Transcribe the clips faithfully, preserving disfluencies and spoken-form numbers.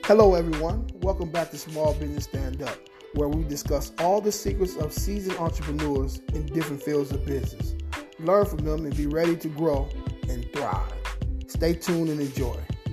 Hello everyone, welcome back to Small Business Stand Up, where we discuss all the secrets of seasoned entrepreneurs in different fields of business. Learn from them and be ready to grow and thrive. Stay tuned and enjoy.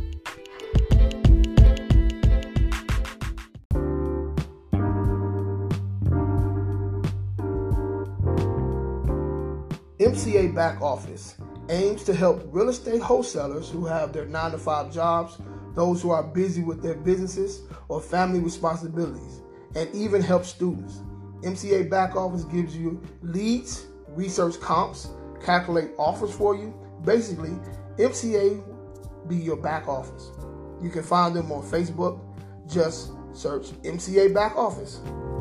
M C A Back Office aims to help real estate wholesalers who have their nine to five jobs, those who are busy with their businesses or family responsibilities, and even help students. M C A Back Office gives you leads, research comps, calculate offers for you. Basically, M C A be your back office. You can find them on Facebook. Just search M C A Back Office.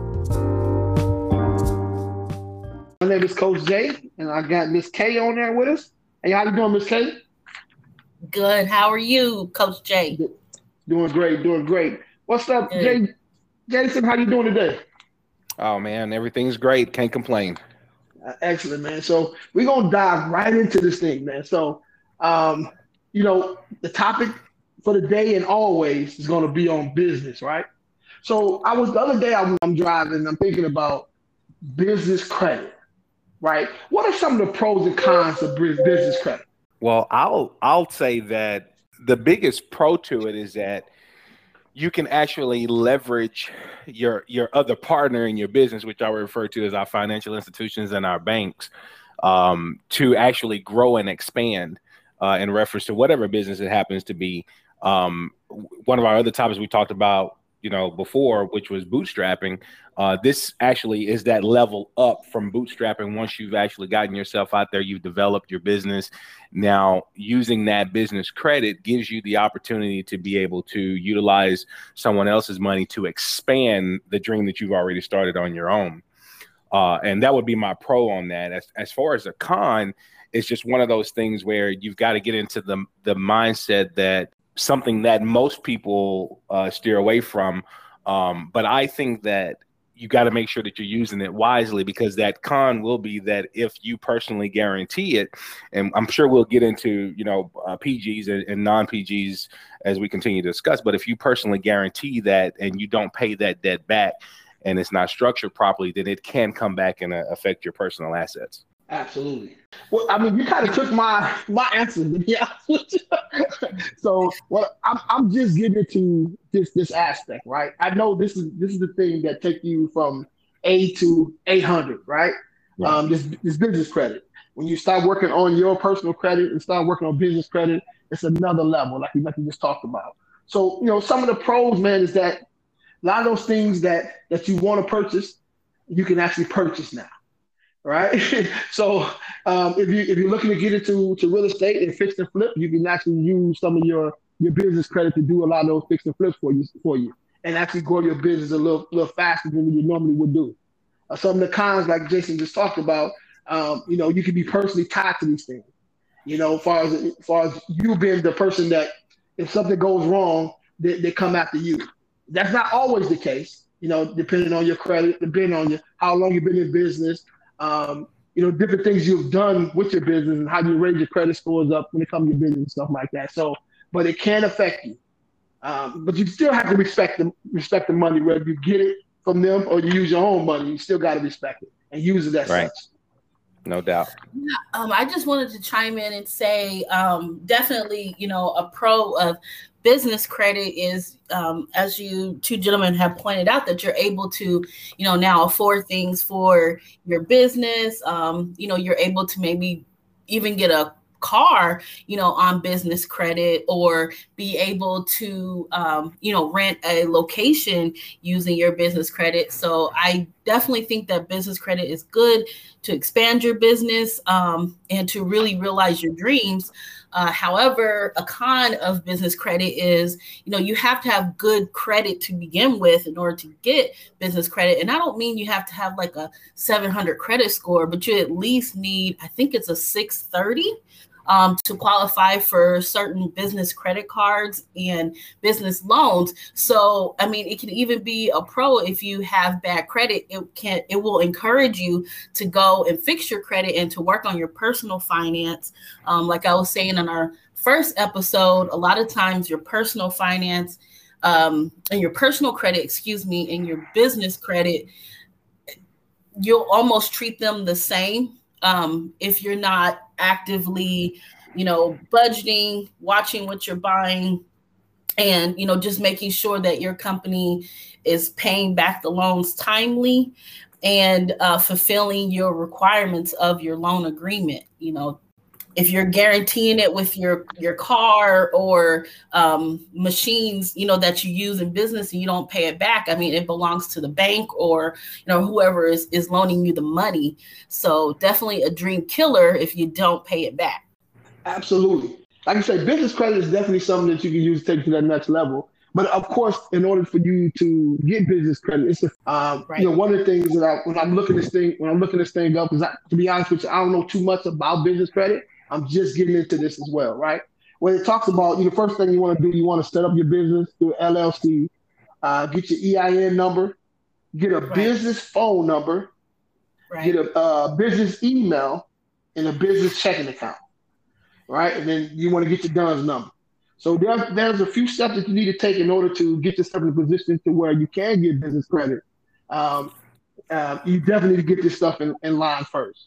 My name is Coach Jay, and I got Miss K on there with us. Hey, how you doing, Miss K? Good. How are you, Coach Jay? Doing great, doing great. What's up, Good. Jay? Jason, how you doing today? Oh, man, everything's great. Can't complain. Uh, excellent, man. So we're going to dive right into this thing, man. So, um, you know, the topic for the day and always is going to be on business, right? So I was the other day, I'm, I'm driving, I'm thinking about business credit, right? What are some of the pros and cons of business credit? Well, I'll I'll say that the biggest pro to it is that you can actually leverage your your other partner in your business, which I refer to as our financial institutions and our banks, um, to actually grow and expand uh, in reference to whatever business it happens to be. Um, one of our other topics we talked about, you know, before, which was bootstrapping. Uh, this actually is that level up from bootstrapping. Once you've actually gotten yourself out there, you've developed your business. Now, using that business credit gives you the opportunity to be able to utilize someone else's money to expand the dream that you've already started on your own. Uh, and that would be my pro on that. As, as far as a con, it's just one of those things where you've got to get into the, the mindset that something that most people uh, steer away from. Um, but I think that you got to make sure that you're using it wisely, because that con will be that if you personally guarantee it, and I'm sure we'll get into, you know, uh, P Gs and, and non-P Gs as we continue to discuss, but if you personally guarantee that and you don't pay that debt back and it's not structured properly, then it can come back and uh, affect your personal assets. Absolutely. Well, I mean, you kind of took my my answer. Yeah. So, well, I'm I'm just getting to this this aspect, right? I know this is this is the thing that takes you from A to eight hundred, right? Yeah. Um, this this business credit. When you start working on your personal credit and start working on business credit, it's another level, like we like we just talked about. So, you know, some of the pros, man, is that a lot of those things that that you want to purchase, you can actually purchase now. Right. So um, if you if you're looking to get into to real estate and fix and flip, you can actually use some of your your business credit to do a lot of those fix and flips for you for you, and actually grow your business a little little faster than you normally would do. Uh, some of the cons, like Jason just talked about, um, you know, you can be personally tied to these things. You know, as far as as far as you being the person that if something goes wrong, they, they come after you. That's not always the case. You know, depending on your credit, depending on your how long you've been in business. Um, you know, different things you've done with your business and how you raise your credit scores up when it comes to your business and stuff like that. So, but it can affect you. Um, but you still have to respect the respect the money, whether you get it from them or you use your own money. You still got to respect it and use it as right. such. No doubt. Yeah, um, I just wanted to chime in and say, um, definitely, you know, a pro of business credit is, um, as you two gentlemen have pointed out, that you're able to, you know, now afford things for your business. Um, you know, you're able to maybe even get a car, you know, on business credit, or be able to, um, you know, rent a location using your business credit. So I definitely think that business credit is good to expand your business um, and to really realize your dreams. Uh, however, a con of business credit is, you know, you have to have good credit to begin with in order to get business credit. And I don't mean you have to have like a seven hundred credit score, but you at least need, I think it's a six thirty. Um, to qualify for certain business credit cards and business loans. So, I mean, it can even be a pro if you have bad credit. It can, it will encourage you to go and fix your credit and to work on your personal finance. Um, like I was saying in our first episode, a lot of times your personal finance um, and your personal credit, excuse me, and your business credit, you'll almost treat them the same um, if you're not actively, you know, budgeting, watching what you're buying, and, you know, just making sure that your company is paying back the loans timely and uh, fulfilling your requirements of your loan agreement. You know, if you're guaranteeing it with your your car or um, machines, you know, that you use in business and you don't pay it back, I mean, it belongs to the bank or, you know, whoever is, is loaning you the money. So definitely a dream killer if you don't pay it back. Absolutely. Like I say, business credit is definitely something that you can use to take to that next level. But of course, in order for you to get business credit, it's a, um, right. you know, one of the things that I, when I'm looking this thing, when I'm looking this thing up, because to be honest with you, I don't know too much about business credit. I'm just getting into this as well, right? When it talks about, you know, the first thing you want to do, you want to set up your business through L L C, uh, get your E I N number, get a right. business phone number, right. get a uh, business email, and a business checking account, right? And then you want to get your D U N S number. So there's, there's a few steps that you need to take in order to get yourself in a position to where you can get business credit. Um, uh, you definitely need to get this stuff in, in line first.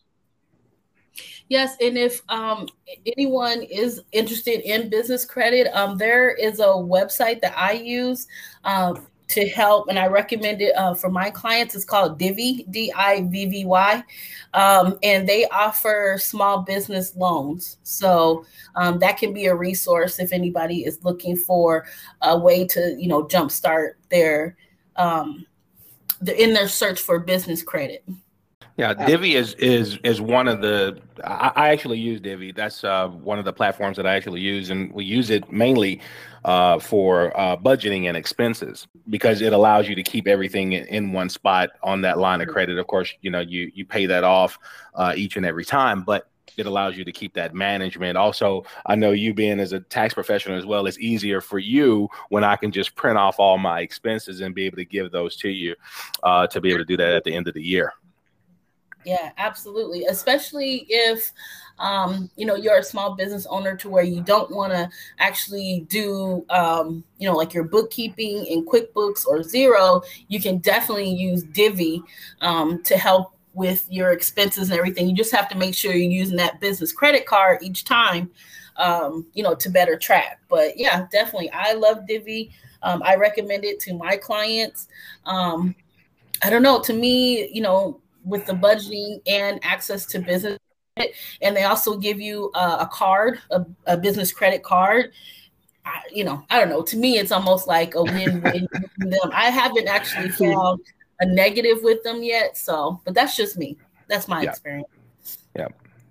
Yes, and if um, anyone is interested in business credit, um, there is a website that I use uh, to help, and I recommend it uh, for my clients. It's called Divvy, D I V V Y, um, and they offer small business loans. So um, that can be a resource if anybody is looking for a way to, you know, jumpstart their, um, the, in their search for business credit. Yeah, Divvy is is is one of the. I, I actually use Divvy. That's uh, one of the platforms that I actually use, and we use it mainly uh, for uh, budgeting and expenses because it allows you to keep everything in, in one spot on that line of credit. Of course, you know you you pay that off uh, each and every time, but it allows you to keep that management. Also, I know you being as a tax professional as well, it's easier for you when I can just print off all my expenses and be able to give those to you uh, to be able to do that at the end of the year. Yeah, absolutely. Especially if, um, you know, you're a small business owner to where you don't want to actually do, um, you know, like your bookkeeping in QuickBooks or Xero, you can definitely use Divvy um, to help with your expenses and everything. You just have to make sure you're using that business credit card each time, um, you know, to better track. But yeah, definitely. I love Divvy. Um, I recommend it to my clients. Um, I don't know, to me, you know, with the budgeting and access to business. And they also give you a, a card, a, a business credit card. I, you know, I don't know. To me, it's almost like a win-win. Them. I haven't actually found a negative with them yet. So, but that's just me. That's my yeah. experience. Yeah.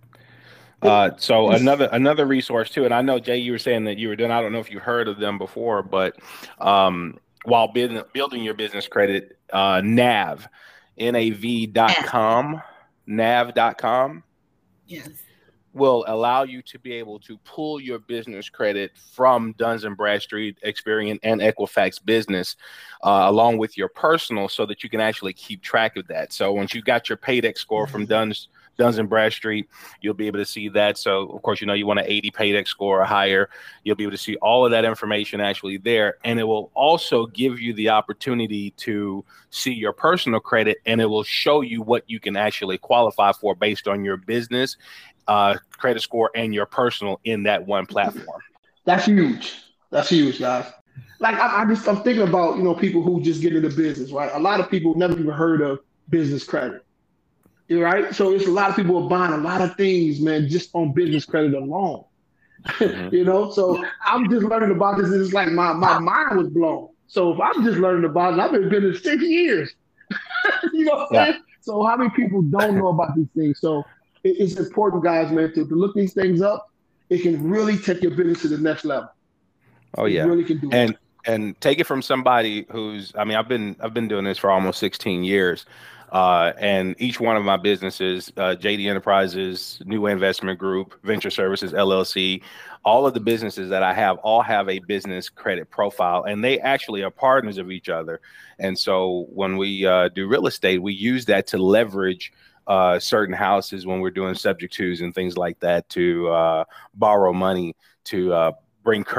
Uh, so another another resource too, and I know Jay, you were saying that you were doing. I don't know if you heard of them before, but um, while building building your business credit, uh, Nav. N A V dot com, nav dot com, yes, will allow you to be able to pull your business credit from Duns and Bradstreet, Experian, and Equifax Business, uh, along with your personal, so that you can actually keep track of that. So once you got your Paydex score mm-hmm. from Duns, Duns and Bradstreet, you'll be able to see that. So of course, you know, you want an eighty Paydex score or higher. You'll be able to see all of that information actually there. And it will also give you the opportunity to see your personal credit, and it will show you what you can actually qualify for based on your business uh, credit score and your personal in that one platform. That's huge. That's huge, guys. Like I, I just, I'm thinking about, you know, people who just get into business, right? A lot of people never even heard of business credit. Right, so it's a lot of people are buying a lot of things, man, just on business credit alone. Mm-hmm. You know, so I'm just learning about this. And it's like my my mind was blown. So if I'm just learning about it, I've been in it six years. You know what I'm yeah. saying? So how many people don't know about these things? So it, it's important, guys, man, to, to look these things up. It can really take your business to the next level. Oh yeah, it really can do and it. and take it from somebody who's. I mean, I've been I've been doing this for almost sixteen years. Uh, and each one of my businesses, uh, J D Enterprises, New Way Investment Group, Venture Services, L L C, all of the businesses that I have all have a business credit profile, and they actually are partners of each other. And so when we uh, do real estate, we use that to leverage uh, certain houses when we're doing subject twos and things like that to uh, borrow money to uh, bring back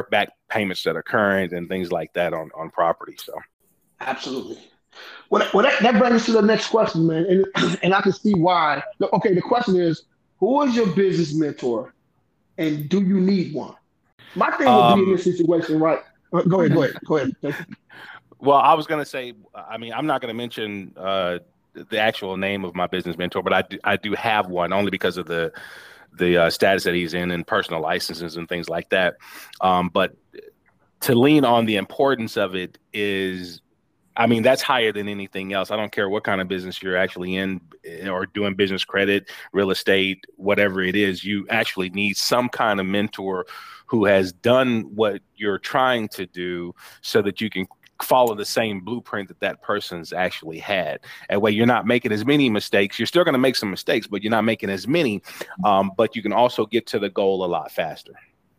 payments that are current and things like that on, on property. So. Absolutely. Well, well that, that brings us to the next question, man. And, and I can see why. Okay, the question is, who is your business mentor and do you need one? My thing would Um, be in this situation, right? Go ahead, go ahead, go ahead. Well, I was going to say, I mean, I'm not going to mention uh, the actual name of my business mentor, but I do, I do have one only because of the the uh, status that he's in and personal licenses and things like that. Um, but to lean on the importance of it is, I mean, that's higher than anything else. I don't care what kind of business you're actually in or doing business credit, real estate, whatever it is, you actually need some kind of mentor who has done what you're trying to do so that you can follow the same blueprint that that person's actually had. That way you're not making as many mistakes. You're still going to make some mistakes, but you're not making as many. Um, but you can also get to the goal a lot faster.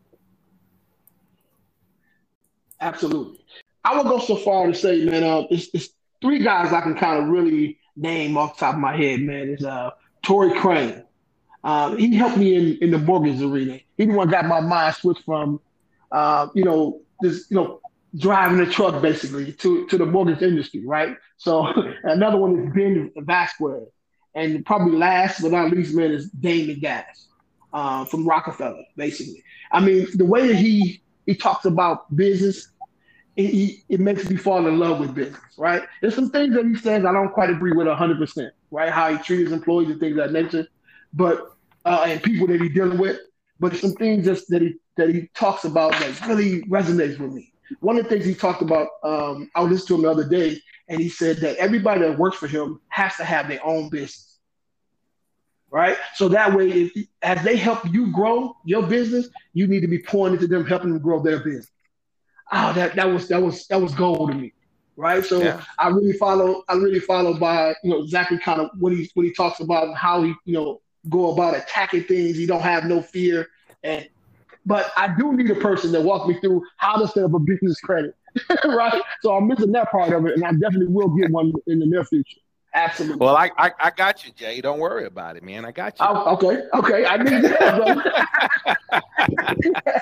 Absolutely. I would go so far to say, man, uh, it's, it's three guys I can kind of really name off the top of my head, man. It's uh, Torrey Crane. Uh, he helped me in, in the mortgage arena. He the one got my mind switched from, uh, you know, this, you know, driving a truck basically to, to the mortgage industry, right? So another one is Ben Vasquez. And probably last but not least, man, is Damon Gass uh, from Rockefeller, basically. I mean, the way that he, he talks about business, it, he, it makes me fall in love with business, right? There's some things that he says I don't quite agree with one hundred percent, right? How he treats his employees and things of that nature, but uh, and people that he's dealing with. But some things just that he that he talks about that really resonates with me. One of the things he talked about, um, I listened to him the other day, and he said that everybody that works for him has to have their own business, right? So that way, if, as they help you grow your business, you need to be pouring into them, helping them grow their business. Oh, that that was that was that was gold to me, right? So yeah. I really follow, I really follow by you know exactly kind of what he what he talks about and how he you know go about attacking things. He don't have no fear and. But I do need a person that walks me through how to set up a business credit, right? So I'm missing that part of it, and I definitely will get one in the near future. Absolutely. Well, I I, I got you, Jay. Don't worry about it, man. I got you. Oh, okay, okay. I need that,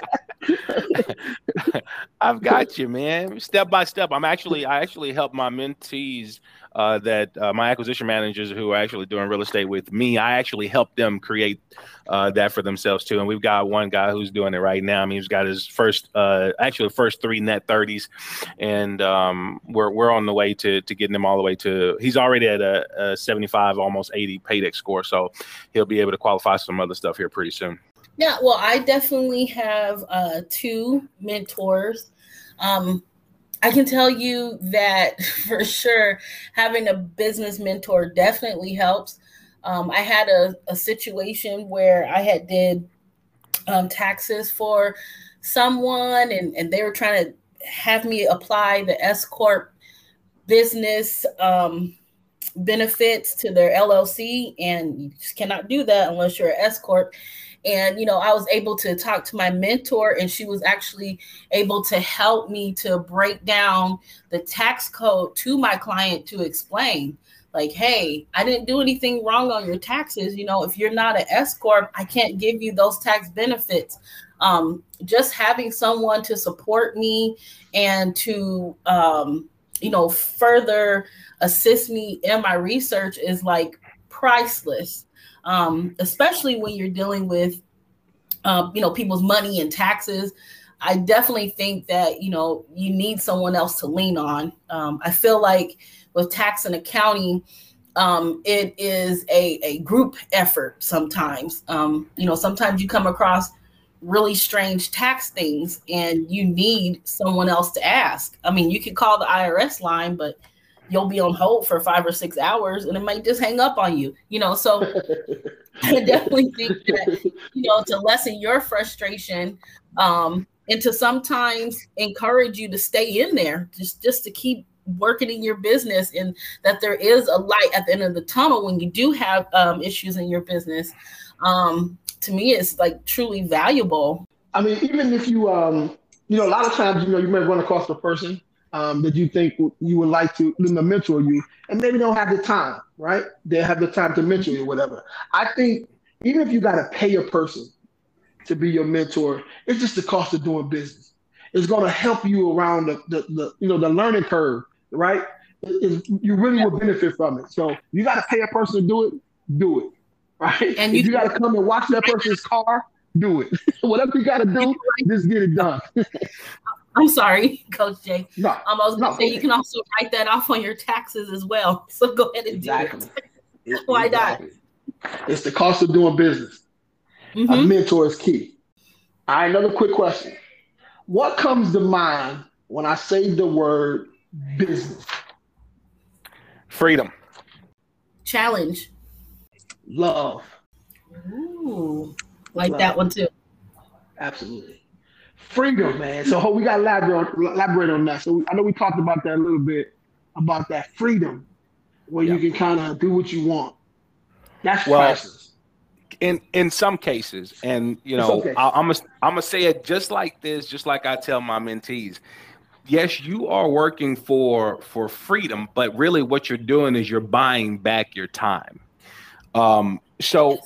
brother. I've got you, man. Step by step. I'm actually I actually help my mentees. Uh, that uh, my acquisition managers who are actually doing real estate with me, I actually help them create uh, that for themselves too. And we've got one guy who's doing it right now. I mean, he's got his first, uh, actually first three net thirties, and um, we're we're on the way to to getting him all the way to. He's already at a, a seventy-five, almost eighty paydex score, so he'll be able to qualify some other stuff here pretty soon. Yeah, well, I definitely have uh, two mentors. Um, I can tell you that for sure, having a business mentor definitely helps. Um, I had a, a situation where I had did um, taxes for someone, and, and they were trying to have me apply the S Corp business um, benefits to their L L C, and you just cannot do that unless you're an S Corp. And, you know, I was able to talk to my mentor, and she was actually able to help me to break down the tax code to my client to explain, like, hey, I didn't do anything wrong on your taxes. You know, if you're not an S Corp, I can't give you those tax benefits. Um, just having someone to support me and to, um, you know, further assist me in my research is like priceless. Um, especially when you're dealing with, uh, you know, people's money and taxes. I definitely think that, you know, you need someone else to lean on. Um, I feel like with tax and accounting, um, it is a, a group effort sometimes. Um, you know, sometimes you come across really strange tax things and you need someone else to ask. I mean, you could call the I R S line, but you'll be on hold for five or six hours and it might just hang up on you, you know? So I definitely think that, you know, to lessen your frustration um, and to sometimes encourage you to stay in there, just, just to keep working in your business, and that there is a light at the end of the tunnel when you do have um, issues in your business. Um, to me, it's like truly valuable. I mean, even if you, um, you know, a lot of times, you know, you may run across a person Um, that you think you would like to you know, mentor you, and maybe don't have the time, right? They have the time to mentor you or whatever. I think even if you got to pay a person to be your mentor, it's just the cost of doing business. is going to help you around the, the, the you know the learning curve, right? It, it, you really will benefit from it. So you got to pay a person to do it, do it, right? And if you, you got to come and watch that person's car, do it. Whatever you got to do, just get it done. I'm sorry, Coach Jay. No, um, I was going to no, say okay. You can also write that off on your taxes as well. So go ahead and exactly. do it. Why exactly. not? It's the cost of doing business. Mm-hmm. A mentor is key. All right, another quick question. What comes to mind when I say the word business? Freedom. Challenge. Love. Ooh, like Love. That one too. Absolutely. Freedom, man. So we got to elaborate, elaborate on that. So I know we talked about that a little bit, about that freedom where yeah. you can kind of do what you want. That's well, priceless. In in some cases, and you know, okay. I, I'm gonna I'm gonna say it just like this, just like I tell my mentees. Yes, you are working for for freedom, but really what you're doing is you're buying back your time. Um, so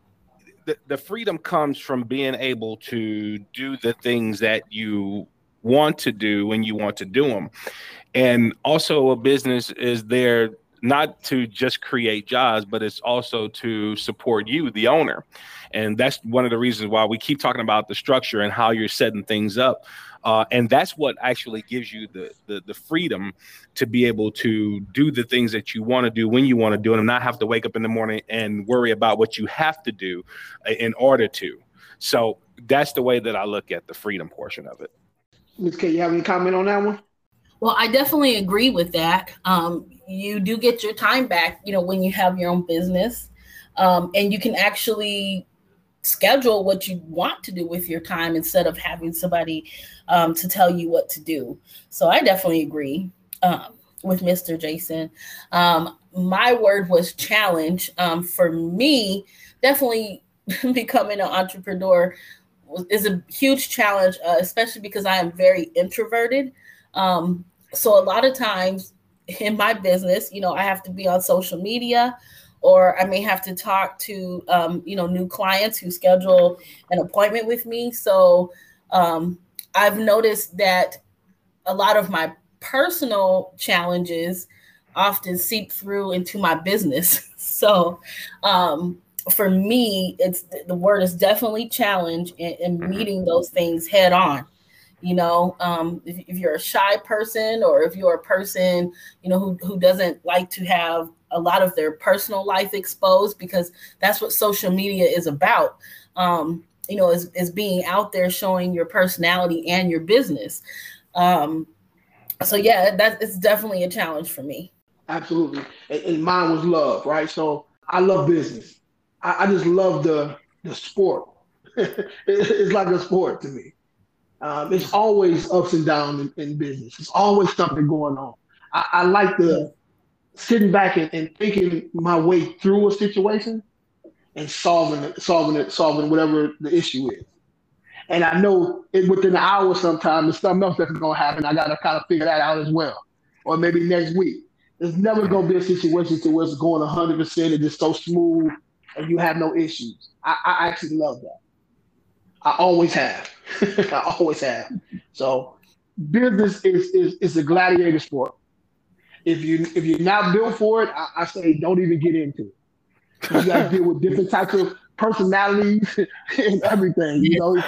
the, the freedom comes from being able to do the things that you want to do when you want to do them. And also a business is there not to just create jobs, but it's also to support you, the owner. And that's one of the reasons why we keep talking about the structure and how you're setting things up. Uh, and that's what actually gives you the, the the freedom to be able to do the things that you want to do when you want to do them, and not have to wake up in the morning and worry about what you have to do in order to. So that's the way that I look at the freedom portion of it. Miz K, you have any comment on that one? Well, I definitely agree with that. Um, you do get your time back, you know, when you have your own business, um, and you can actually schedule what you want to do with your time instead of having somebody um, to tell you what to do. So I definitely agree um, with Mister Jason. Um, my word was challenge. Um, for me, definitely becoming an entrepreneur is a huge challenge, uh, especially because I am very introverted. Um, so a lot of times in my business, you know, I have to be on social media, or I may have to talk to, um, you know, new clients who schedule an appointment with me. So um, I've noticed that a lot of my personal challenges often seep through into my business. So um, for me, it's the word is definitely challenge, and, and meeting those things head on. You know, um, if, if you're a shy person, or if you're a person, you know, who, who doesn't like to have a lot of their personal life exposed, because that's what social media is about, um, you know, is, is being out there showing your personality and your business. Um, so, yeah, that it's definitely a challenge for me. Absolutely. And, and mine was love, right? So I love business. I, I just love the, the sport. It's like a sport to me. Um, it's always ups and downs in, in business. It's always something going on. I, I like the sitting back and, and thinking my way through a situation and solving it, solving it, solving whatever the issue is. And I know it, within an hour sometime, there's something else that's going to happen. I got to kind of figure that out as well. Or maybe next week. There's never going to be a situation to where it's going one hundred percent and it's so smooth and you have no issues. I, I actually love that. I always have. I always have. So business is, is is a gladiator sport. If you if you're not built for it, I, I say don't even get into it. You got to deal with different types of personalities and everything. You know.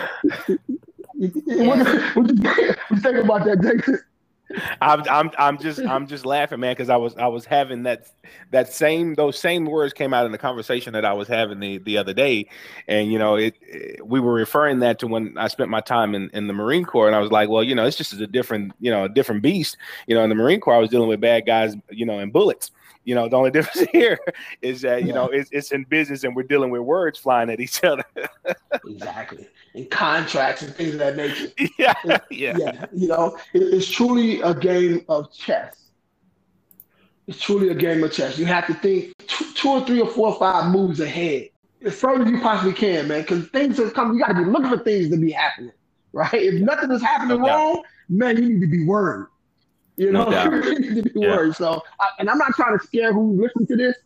Yeah. What, what, you, what you think about that, Jason? I'm I'm I'm just I'm just laughing, man, because I was I was having that that same those same words came out in the conversation that I was having the, the other day, and you know it, it we were referring that to when I spent my time in, in the Marine Corps, and I was like, well, you know, it's just a different you know a different beast. You know, in the Marine Corps, I was dealing with bad guys, you know, and bullets. You know, the only difference here is that, you yeah. know, it's, it's in business and we're dealing with words flying at each other. Exactly. And contracts and things of that nature. Yeah. It, yeah. yeah. You know, it, it's truly a game of chess. It's truly a game of chess. You have to think two, two or three or four or five moves ahead as far as you possibly can, man, because things are coming. You got to be looking for things to be happening, right? If nothing is happening no wrong, doubt. man, you need to be worried. You know, no you need to be yeah. worried. So, I, and I'm not trying to scare who listens to this,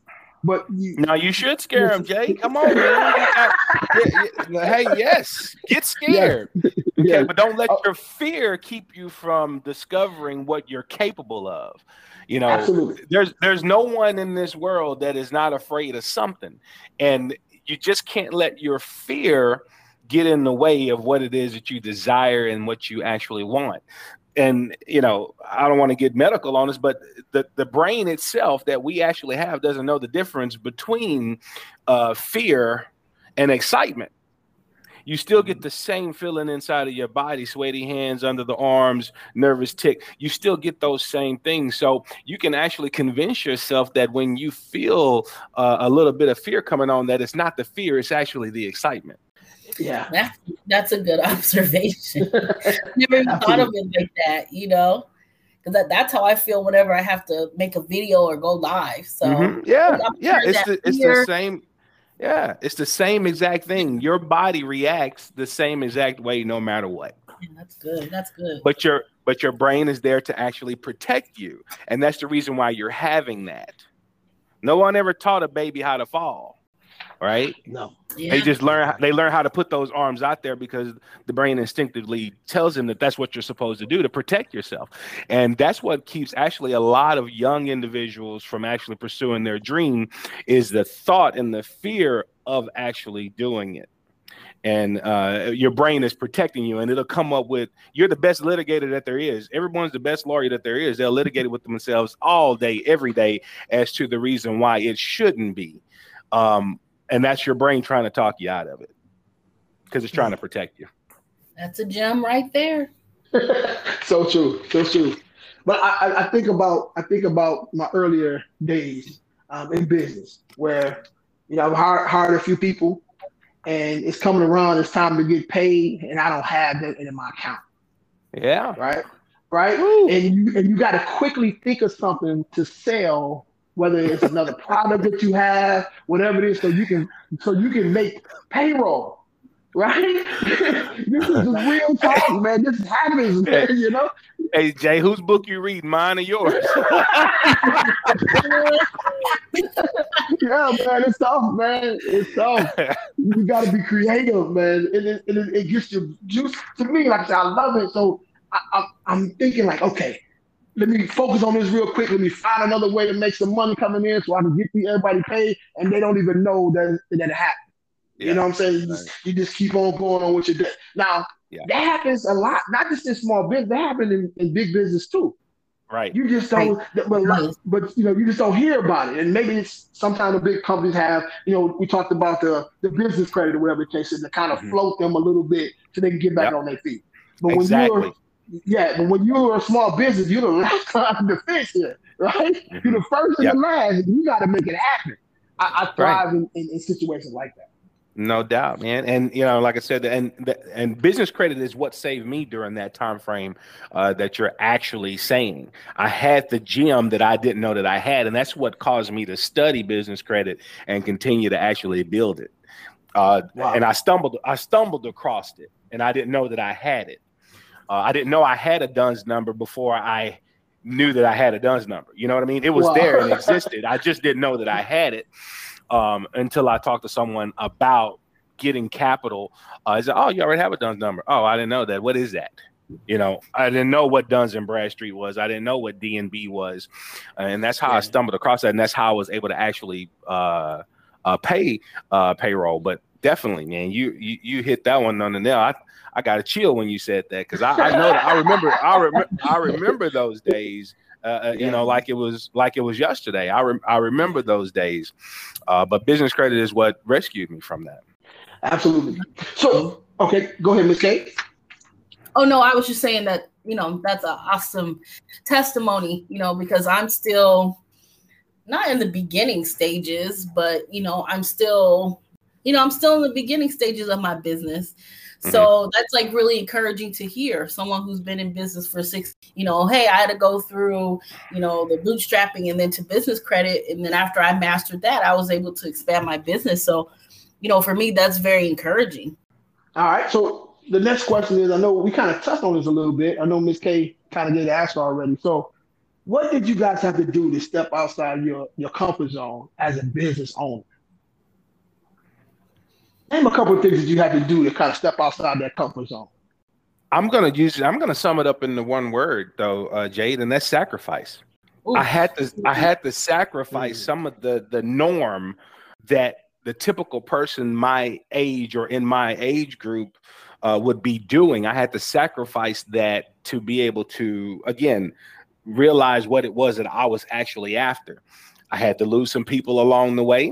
but you, no, you should scare them, Jay. Come on, man. Got, yeah, yeah. Hey, yes, get scared. Yes. Okay, Yes. but don't let Oh. your fear keep you from discovering what you're capable of. You know, Absolutely. there's there's no one in this world that is not afraid of something, and you just can't let your fear get in the way of what it is that you desire and what you actually want. And, you know, I don't want to get medical on this, but the, the brain itself that we actually have doesn't know the difference between uh, fear and excitement. You still get the same feeling inside of your body, sweaty hands under the arms, nervous tick. You still get those same things. So you can actually convince yourself that when you feel uh, a little bit of fear coming on, that it's not the fear, it's actually the excitement. Yeah. That's, that's a good observation. Never even thought of it like that, you know, because that, that's how I feel whenever I have to make a video or go live. So mm-hmm. yeah, I'm yeah, sure it's the, it's fear, the same. Yeah, it's the same exact thing. Your body reacts the same exact way, no matter what. Yeah, that's good. That's good. But your but your brain is there to actually protect you, and that's the reason why you're having that. No one ever taught a baby how to fall, right? No. Yeah. They just learn. They learn how to put those arms out there because the brain instinctively tells them that that's what you're supposed to do to protect yourself, and that's what keeps actually a lot of young individuals from actually pursuing their dream is the thought and the fear of actually doing it. And uh, your brain is protecting you, and it'll come up with you're the best litigator that there is. Everyone's the best lawyer that there is. They'll litigate it with themselves all day, every day, as to the reason why it shouldn't be. Um, And that's your brain trying to talk you out of it because it's trying to protect you. That's a gem right there. So true, so true. But I, I think about I think about my earlier days um, in business where you know I've hired, hired a few people, and it's coming around. It's time to get paid, and I don't have that in my account. Yeah. Right. Right. Woo. And you and you got to quickly think of something to sell. Whether it's another product that you have, whatever it is, so you can so you can make payroll, right? This is just real talk, man. This happens, man. You know. Hey Jay, whose book you read? Mine or yours? Yeah, man. It's tough, man. It's tough. You got to be creative, man. And it, and it, it gets your juice. To me, like I said, I love it. So I, I, I'm thinking, like, okay. Let me focus on this real quick. Let me find another way to make some money coming in so I can get everybody paid, and they don't even know that, that it happened. Yeah. You know what I'm saying? You just, you just keep on going on what you're doing. Now, yeah. that happens a lot, not just in small business. That happens in, in big business too. Right. You just don't, right. but, but you know, you just don't hear about it. And maybe it's sometimes the big companies have, you know, we talked about the, the business credit or whatever the case is to kind of mm-hmm. float them a little bit so they can get back yep. on their feet. But exactly. when you're Yeah, but when you're a small business, you're the last time to fix it, right? Mm-hmm. You're the first and yep. the last. You got to make it happen. I, I thrive right. in, in, in situations like that. No doubt, man. And you know, like I said, and and business credit is what saved me during that time frame uh, that you're actually saying. I had the gem that I didn't know that I had, and that's what caused me to study business credit and continue to actually build it. Uh, wow. And I stumbled, I stumbled across it, and I didn't know that I had it. Uh, I didn't know I had a D U N S number before I knew that I had a D U N S number. You know what I mean? It was wow. there and existed. I just didn't know that I had it um, until I talked to someone about getting capital. Uh, I said, "Oh, you already have a D U N S number." "Oh, I didn't know that. What is that?" You know, I didn't know what Duns and Bradstreet was. I didn't know what D N B was. And that's how yeah. I stumbled across that. And that's how I was able to actually uh, uh, pay uh, payroll. But definitely, man, you, you you hit that one on the nail. I I got to chill when you said that because I, I know that I remember I remember I remember those days. Uh, you yeah. know, like it was like it was yesterday. I re- I remember those days. Uh, but business credit is what rescued me from that. Absolutely. So, okay, go ahead, Miz Kate. Oh no, I was just saying that you know that's an awesome testimony. You know, because I'm still not in the beginning stages, but you know, I'm still, you know, I'm still in the beginning stages of my business. So mm-hmm. that's like really encouraging to hear someone who's been in business for six, you know, hey, I had to go through, you know, the bootstrapping and then to business credit. And then after I mastered that, I was able to expand my business. So, you know, for me, that's very encouraging. All right. So the next question is, I know we kind of touched on this a little bit. I know Miz K kind of did ask already. So What did you guys have to do to step outside your, your comfort zone as a business owner? Name a couple of things that you had to do to kind of step outside that comfort zone. I'm gonna use I'm gonna sum it up into one word though, uh, Jade, and that's sacrifice. Ooh. I had to I had to sacrifice some of the the norm that the typical person my age or in my age group uh, would be doing. I had to sacrifice that to be able to, again, realize what it was that I was actually after. I had to lose some people along the way,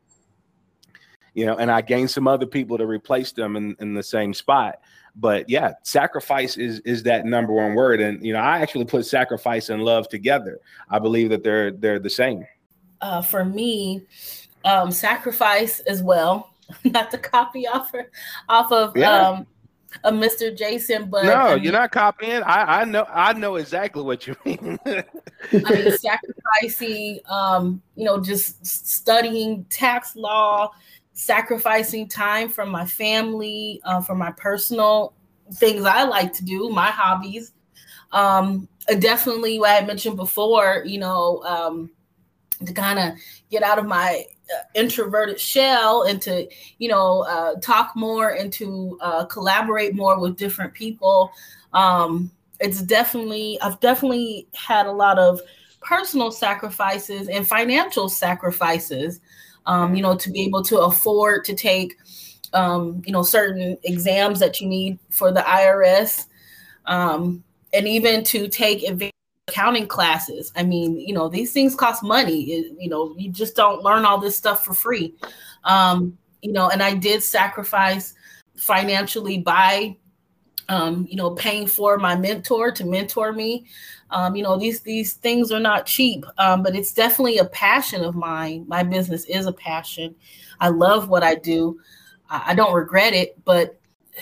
you know, and I gained some other people to replace them in, in the same spot. But yeah, sacrifice is is that number one word. And, you know, I actually put sacrifice and love together. I believe that they're they're the same. Uh, for me, um, sacrifice as well, not to copy off, of, off of yeah. um, a Mister Jason, but no, I mean, you're not copying. I, I know I know exactly what you mean. I mean, sacrificing, um, you know, just studying tax law, sacrificing time from my family, uh, for my personal things I like to do, my hobbies. Um, definitely, what I had mentioned before, you know, um, to kind of get out of my uh, introverted shell and to, you know, uh, talk more and to uh, collaborate more with different people. Um, it's definitely, I've definitely had a lot of personal sacrifices and financial sacrifices, um, you know, to be able to afford to take, um, you know, certain exams that you need for the I R S, um, and even to take advantage accounting classes. I mean, you know, these things cost money. It, you know, you just don't learn all this stuff for free. Um, you know, and I did sacrifice financially by, um, you know, paying for my mentor to mentor me. Um, you know, these these things are not cheap, um, but it's definitely a passion of mine. My business is a passion. I love what I do. I, I don't regret it, but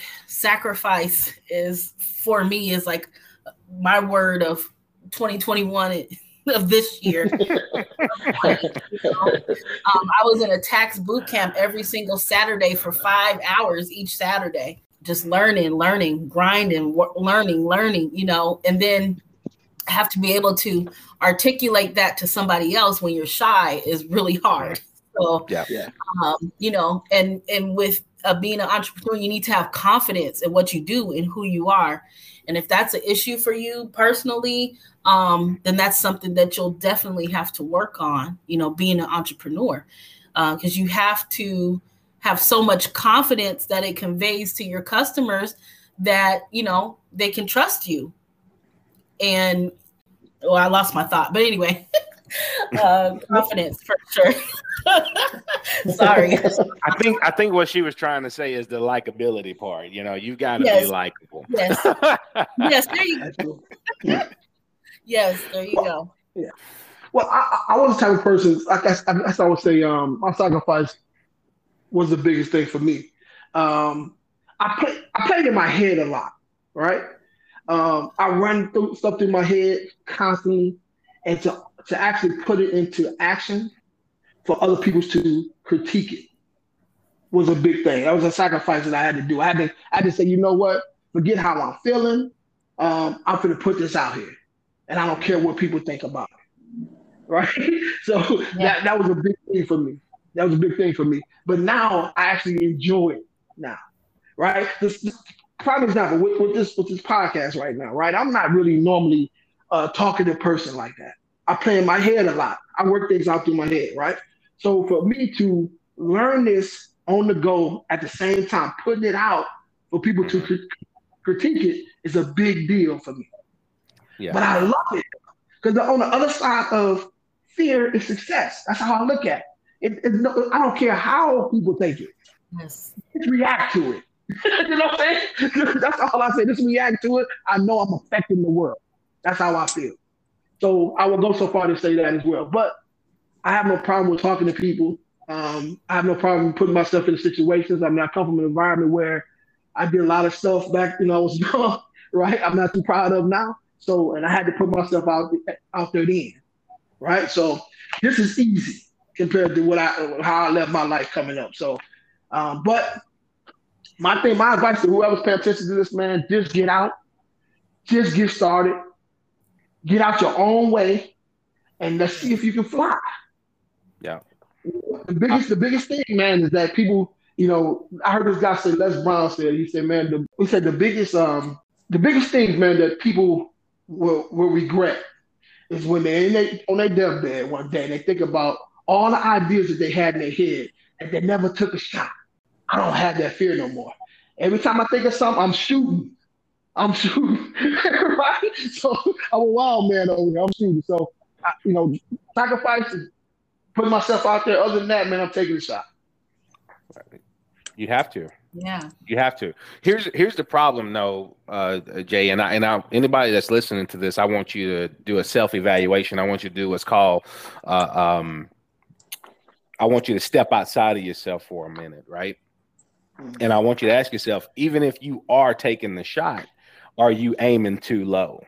sacrifice is, for me, is like my word of twenty twenty-one of this year. You know? um, I was in a tax boot camp every single Saturday for five hours each Saturday, just learning, learning, grinding, learning, learning, you know, and then have to be able to articulate that to somebody else when you're shy is really hard. So, yeah, yeah. Um, you know, and, and with uh, being an entrepreneur, you need to have confidence in what you do and who you are. And if that's an issue for you personally, um, then that's something that you'll definitely have to work on, you know, being an entrepreneur, because uh, you have to have so much confidence that it conveys to your customers that, you know, they can trust you. And, well, I lost my thought, but anyway, uh, confidence for sure. Sorry. I think I think what she was trying to say is the likability part. You know, you got to yes. be likable. Yes. Yes. There you go. Yes. There you go. Yeah. Well, I, I was the type of person. Like I, I, I would say, um, my sacrifice was the biggest thing for me. Um, I play I played in my head a lot, right? Um, I run through stuff through my head constantly, and to to actually put it into action for other people to critique it was a big thing. That was a sacrifice that I had to do. I had to, I had to say, you know what? Forget how I'm feeling. Um, I'm going to put this out here, and I don't care what people think about it. Right? So yeah. that, that was a big thing for me. That was a big thing for me. But now I actually enjoy it now. Right? This, this prime example with, with this with this podcast right now, right? I'm not really normally a talkative person like that. I play in my head a lot. I work things out through my head, right? So for me to learn this on the go at the same time, putting it out for people to crit- critique it is a big deal for me. Yeah. But I love it because on the other side of fear is success. That's how I look at it. It, it no, I don't care how people take it. Yes. Just react to it. You know what I'm saying? That's all I say. Just react to it. I know I'm affecting the world. That's how I feel. So I will go so far to say that as well. But I have no problem with talking to people. Um, I have no problem putting myself in situations. I mean, I come from an environment where I did a lot of stuff back, you know, I was young, right? I'm not too proud of now. So, and I had to put myself out, out there then, right? So this is easy compared to what I, how I left my life coming up. So, um, but my thing, my advice to whoever's paying attention to this, man, just get out, just get started. get out your own way, and let's see if you can fly. Yeah. The biggest, the biggest thing, man, is that people, you know, I heard this guy say, Les Brown said, he said, man, the, he said the biggest, um, the biggest thing, man, that people will will regret is when they're in they, on their deathbed one day, and they think about all the ideas that they had in their head, and they never took a shot. I don't have that fear no more. Every time I think of something, I'm shooting. I'm shooting, right? So I'm a wild man over here. I'm shooting. So, I, you know, sacrifices, put myself out there. Other than that, man, I'm taking a shot. You have to. Yeah. You have to. Here's here's the problem, though, uh, Jay, and I and I, anybody that's listening to this, I want you to do a self evaluation. I want you to do what's called. Uh, um, I want you to step outside of yourself for a minute, right? And I want you to ask yourself, even if you are taking the shot, are you aiming too low?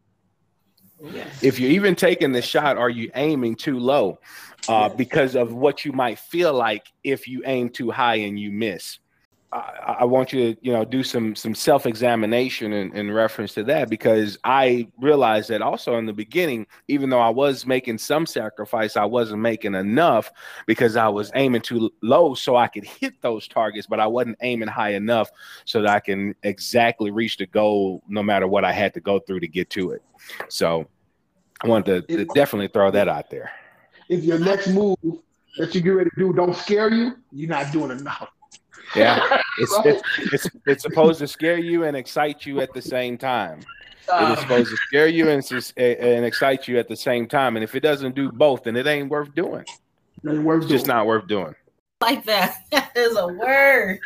Yes. If you're even taking the shot, are you aiming too low? Uh, yes. Because of what you might feel like if you aim too high and you miss. I, I want you to, you know, do some some self-examination in, in reference to that, because I realized that also in the beginning, even though I was making some sacrifice, I wasn't making enough because I was aiming too low so I could hit those targets, but I wasn't aiming high enough so that I can exactly reach the goal no matter what I had to go through to get to it. So I wanted to, to definitely throw that out there. If your next move that you get ready to do don't scare you, you're not doing enough. Yeah, it's, it's it's it's supposed to scare you and excite you at the same time. It is supposed to scare you and and excite you at the same time. And if it doesn't do both, then it ain't worth doing. It ain't worth it's just doing. not worth doing. Like that. That is a word.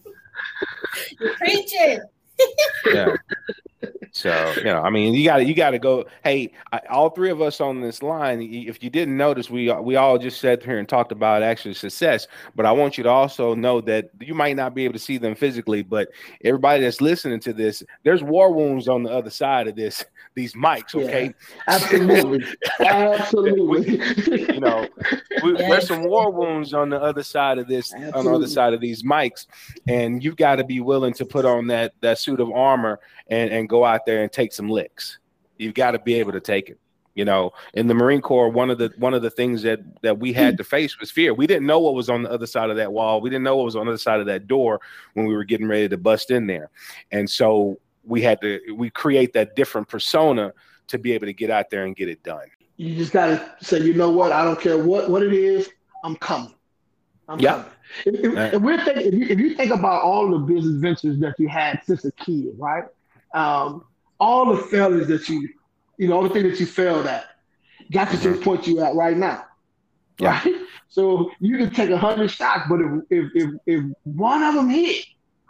You're preaching. Yeah. So, you know, I mean, you got to you got to go. Hey, I, all three of us on this line, if you didn't notice, we we all just sat here and talked about actual success. But I want you to also know that you might not be able to see them physically, but everybody that's listening to this, there's war wounds on the other side of this. These mics, okay? Yeah, absolutely, absolutely. You know, we, yes. There's some war wounds on the other side of this, absolutely. On the other side of these mics, and you've got to be willing to put on that that suit of armor and and go out there and take some licks. You've got to be able to take it. You know, in the Marine Corps, one of the one of the things that that we had to face was fear. We didn't know what was on the other side of that wall. We didn't know what was on the other side of that door when we were getting ready to bust in there, and so. We had to we create that different persona to be able to get out there and get it done. You just gotta say, you know what? I don't care what, what it is. I'm coming. I'm yeah. coming. If, if, right. if we're thinking, if you, if you think about all the business ventures that you had since a kid, right? Um, all the failures that you, you know, all the things that you failed at, got to mm-hmm. this point you at right now, yeah. right? So you can take a hundred shots, but if if if, if one of them hit.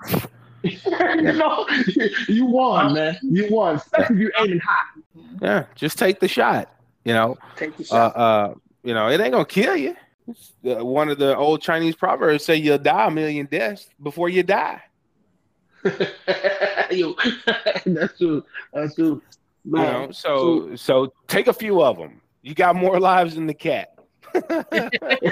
you know, you won, man. You won, especially if you're aiming high. Yeah, just take the shot. You know, take the shot. Uh, uh, you know, it ain't gonna kill you. Uh, one of the old Chinese proverbs say you'll die a million deaths before you die. Yo, that's true. That's true. Man. You know, so so take a few of them. You got more lives than the cat. and,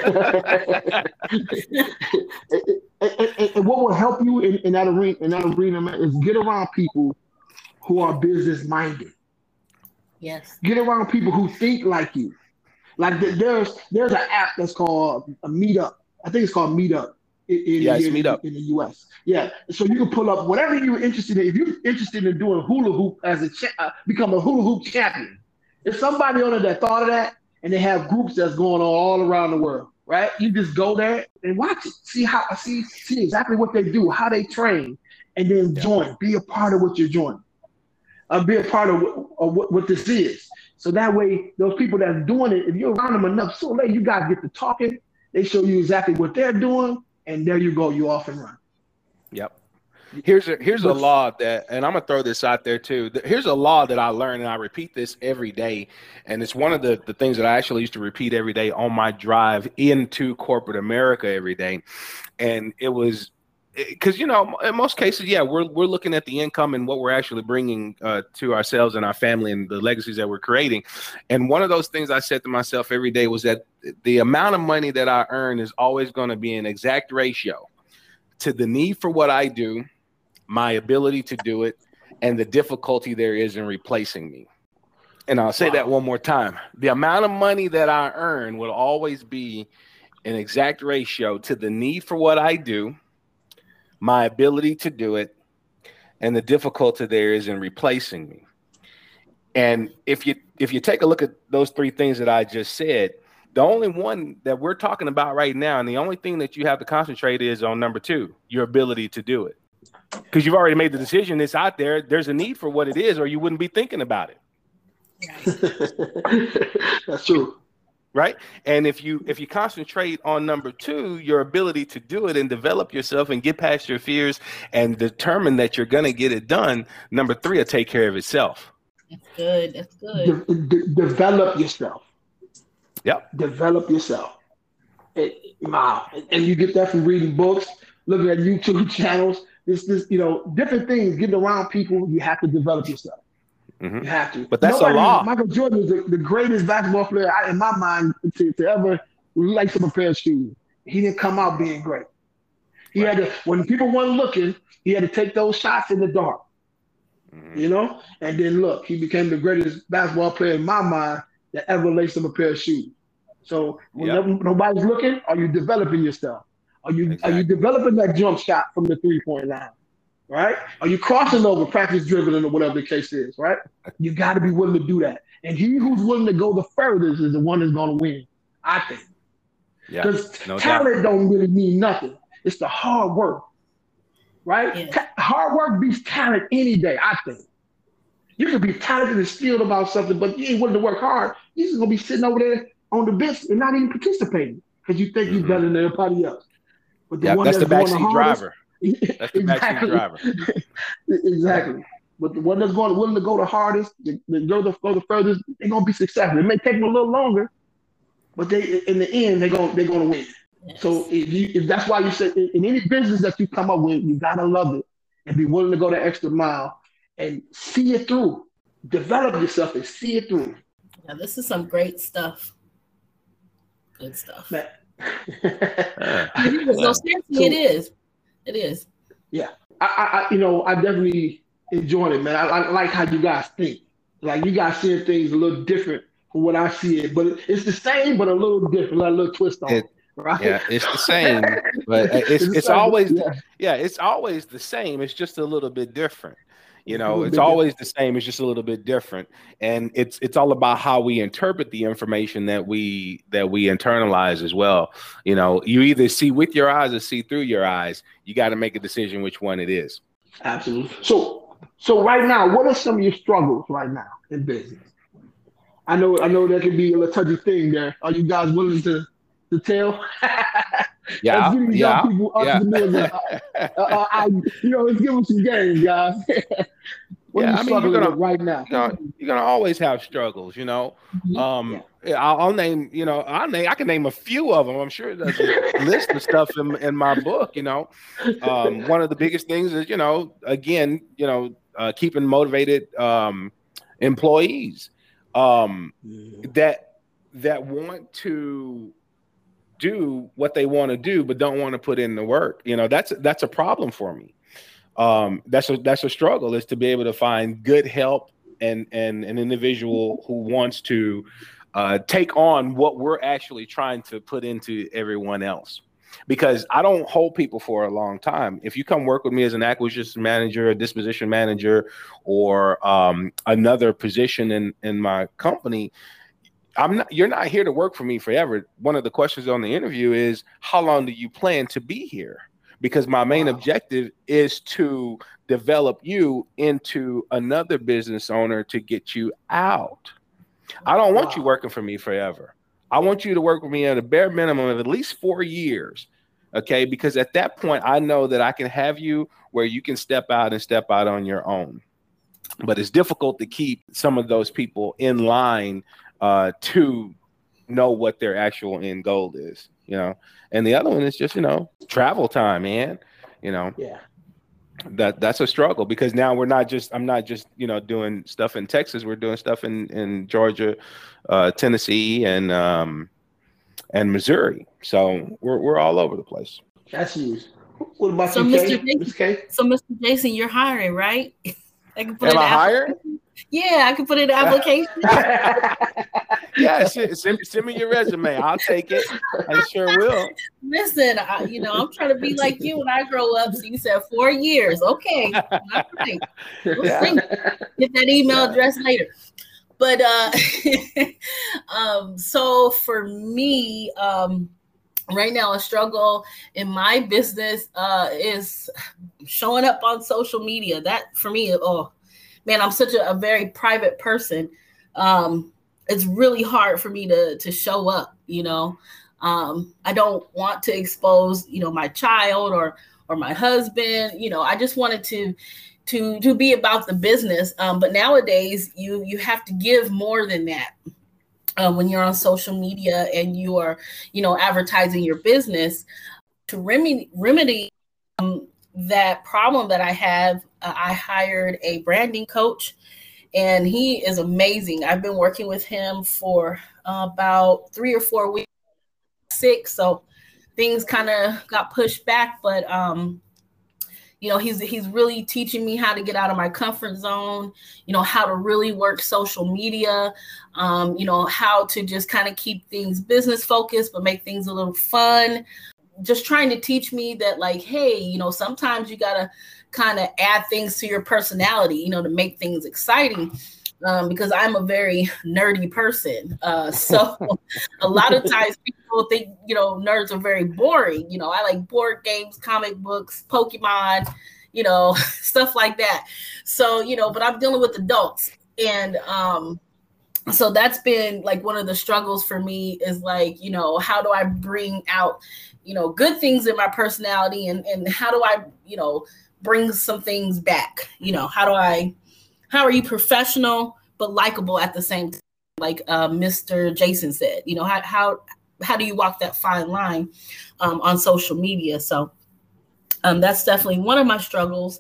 and, and what will help you in, in that arena, in that arena, man, is get around people who are business minded. Yes. Get around people who think like you. Like there's there's an app that's called a Meetup. I think it's called Meetup. In, in, yes, in, Meetup in the U S. Yeah. So you can pull up whatever you're interested in. If you're interested in doing hula hoop as a cha- uh, become a hula hoop champion, if somebody on there that thought of that. And they have groups that's going on all around the world, right? You just go there and watch it, see how, see, see exactly what they do, how they train, and then yeah. join. Be a part of what you're joining. Uh, be a part of, what, of what, what this is. So that way, those people that's doing it, if you're around them enough, so late you guys get to talking. They show you exactly what they're doing, and there you go. You off and run. Yep. Here's a here's a law that, and I'm gonna throw this out there too. Here's a law that I learned, and I repeat this every day. And it's one of the, the things that I actually used to repeat every day on my drive into corporate America every day. And it was because, you know, in most cases, yeah, we're we're looking at the income and what we're actually bringing uh, to ourselves and our family and the legacies that we're creating. And one of those things I said to myself every day was that the amount of money that I earn is always going to be an exact ratio to the need for what I do, my ability to do it, and the difficulty there is in replacing me. And I'll say Wow. that one more time. The amount of money that I earn will always be an exact ratio to the need for what I do, my ability to do it, and the difficulty there is in replacing me. And if you if you take a look at those three things that I just said, the only one that we're talking about right now, and the only thing that you have to concentrate is on number two, your ability to do it. Because you've already made the decision, it's out there, there's a need for what it is, or you wouldn't be thinking about it. That's true. Right. And if you if you concentrate on number two, your ability to do it and develop yourself and get past your fears and determine that you're going to get it done, number three will take care of itself. That's good. That's good. De- de- develop yourself. Yep. Develop yourself. It, wow. And you get that from reading books, looking at YouTube channels. This, this, you know, different things. Getting around people, you have to develop yourself. Mm-hmm. You have to. But that's Nobody, a law. Michael Jordan is the, the greatest basketball player I, in my mind to, to ever lace up a pair of shoes. He didn't come out being great. He right. had to, when people weren't looking, he had to take those shots in the dark. Mm-hmm. You know? And then look, he became the greatest basketball player in my mind that ever laced up a pair of shoes. So when yep. nobody's looking, are you developing yourself? Are you exactly. are you developing that jump shot from the three-point line? Right? Are you crossing over, practice dribbling, or whatever the case is, right? You got to be willing to do that. And he who's willing to go the furthest is the one that's going to win, I think. Because yeah, no talent doubt. Don't really mean nothing. It's the hard work, right? Yeah. Ta- hard work beats talent any day, I think. You could be talented and skilled about something, but you ain't willing to work hard. You're just going to be sitting over there on the bench and not even participating because you think mm-hmm. you're better than everybody else. But the yeah, one that's, that's the going the backseat hardest, driver. That's the exactly. backseat driver. Exactly. But the one that's going willing to go the hardest, the, the go the go the furthest, they're gonna be successful. It may take them a little longer, but they in the end they're gonna they're gonna win. Yes. So if you if that's why you said in any business that you come up with, you gotta love it and be willing to go the extra mile and see it through. Develop yourself and see it through. Yeah, this is some great stuff. Good stuff. Man. No, seriously, so, it is. It is. Yeah, I, I, you know, I definitely enjoyed it, man. I, I like how you guys think. Like you guys seeing things a little different from what I see it, but it's the same, but a little different, like a little twist on it. Right? Yeah, it's the same, but it's it's, it's always yeah. yeah, it's always the same. It's just a little bit different. You know, it's always the same. It's just a little bit different, and it's it's all about how we interpret the information that we that we internalize as well. You know, you either see with your eyes or see through your eyes. You got to make a decision which one it is. Absolutely. So, so right now, what are some of your struggles right now in business? I know, I know, that could be a little touchy thing there. Are you guys willing to to tell? Yeah, yeah, people, yeah. uh, uh, I, you know, let's give them some games, guys. What yeah, are you I mean, struggling you're gonna, with right now? You know, you're gonna always have struggles, you know. Mm-hmm. Um, yeah. I'll, I'll name, you know, I name, I can name a few of them. I'm sure there's a list of stuff in, in my book. You know, um, one of the biggest things is, you know, again, you know, uh, keeping motivated um, employees um, mm-hmm. that that want to do what they want to do, but don't want to put in the work. You know, that's that's a problem for me. Um, that's a that's a struggle, is to be able to find good help and and an individual who wants to uh, take on what we're actually trying to put into everyone else. Because I don't hold people for a long time. If you come work with me as an acquisition manager, a disposition manager, or um, another position in in my company, I'm not, you're not here to work for me forever. One of the questions on the interview is, how long do you plan to be here? Because my main wow. objective is to develop you into another business owner to get you out. I don't want wow. you working for me forever. I want you to work with me at a bare minimum of at least four years. Okay. Because at that point, I know that I can have you where you can step out and step out on your own. But it's difficult to keep some of those people in line uh to know what their actual end goal is, you know. And the other one is just, you know, travel time, man. You know, yeah, that that's a struggle, because now we're not just I'm not just, you know, doing stuff in Texas. We're doing stuff in in Georgia, uh Tennessee, and um and Missouri. So we're we're all over the place. That's huge. What about so you, Mister Jason, so Mister Jason, you're hiring, right? Am I hiring? Yeah, I can put in an application. Yeah, send, send, send me your resume. I'll take it. I sure will. Listen, I, you know, I'm trying to be like you when I grow up. So you said four years. Okay. All right. We'll Yeah. see. Get that email Yeah. address later. But uh, um, so for me, um, right now, a struggle in my business uh, is showing up on social media. That for me, oh man, I'm such a, a very private person. Um, it's really hard for me to to show up. You know, um, I don't want to expose, you know, my child or or my husband. You know, I just wanted to. to to be about the business. Um, but nowadays you you have to give more than that. Uh, when you're on social media and you are, you know, advertising your business. To remedy remedy um, that problem that I have, uh, I hired a branding coach, and he is amazing. I've been working with him for uh, about three or four weeks, six. So things kind of got pushed back, but um, you know, he's he's really teaching me how to get out of my comfort zone, you know, how to really work social media, um, you know, how to just kind of keep things business focused, but make things a little fun. Just trying to teach me that, like, hey, you know, sometimes you got to kind of add things to your personality, you know, to make things exciting. Um, because I'm a very nerdy person. Uh, so a lot of times people think, you know, nerds are very boring. You know, I like board games, comic books, Pokemon, you know, stuff like that. So, you know, but I'm dealing with adults. And um, so that's been like one of the struggles for me is like, you know, how do I bring out, you know, good things in my personality, and, and how do I, you know, bring some things back? You know, how do I, how are you professional but likable at the same time? Like uh, Mister Jason said, you know, how how how do you walk that fine line um, on social media? So um, that's definitely one of my struggles.